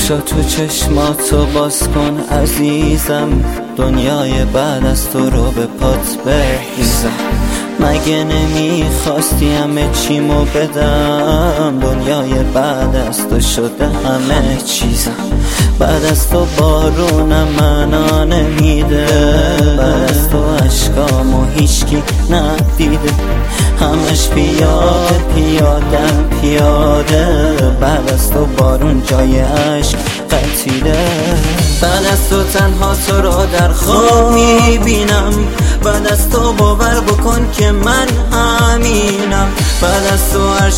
چشا تو چشماتو باز کن عزیزم، دنیای بعد از تو رو به پات بریزم. مگه نمیخواستی همه چیمو بدم؟ دنیای بعد از تو شده همه چیزم. بعد از تو بارونم منو نمیده، بعد از تو عشقامو هیچکی ندیده. همش پیاده پیاده، بعد از تو بارون جای عشق قطیده. بعد از تو تنها تو را در خواب میبینم، بعد از تو باور بکن که من همینم. بعد از تو هر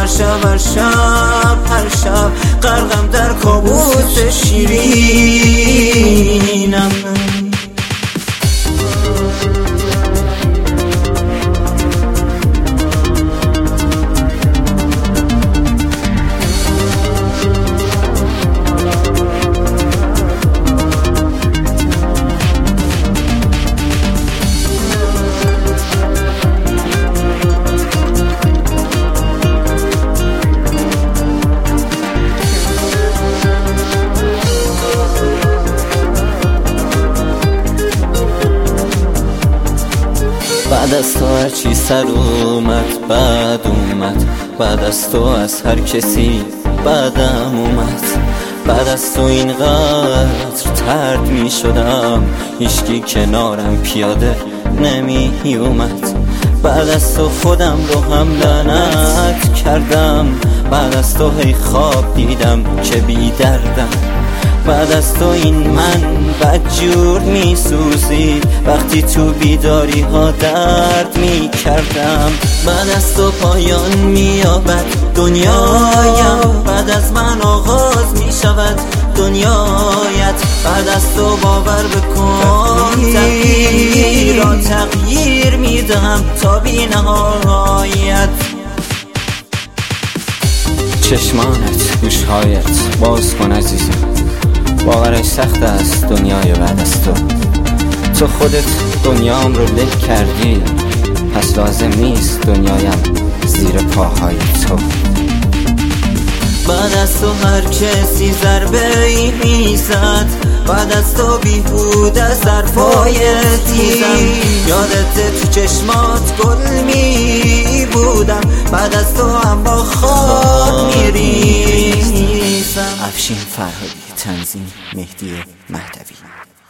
شب غرقم در کابوس شیرینم. بعد از تو هر چی سر اومد بعد اومد، بعد از تو از هر کسی بعدم اومد. بعد از تو اینقدر ترد می شدم، هیچکی کنارم پیاده نمی اومد. بعد از تو خودم رو هم لعنت کردم، بعد از تو هی خواب دیدم که بی دردم. بعد از تو این من بدجور می سوزید، وقتی تو بیداری ها درد می کردم. بعد از تو پایان می یابد دنیایم، بعد از من آغاز می شود دنیایت. بعد از تو باور بکن تقدیر را تغییر می دهم تا بی نهایت. چشمانت گوشهایت باز کن عزیزم، باورش سخت است دنیای بعد از تو خودت دنیام رو له کردی، پس لازم نیست دنیایم زیر پاهای تو. بعد از تو هر کسی ضربه ای میزد، بعد از تو بیهوده از ظرفای تیزم. یادت تو چشمات گل می بودم، بعد از تو هم با خاک میریزم. افشین فرهادی، تنظیم مهدی مهدوی.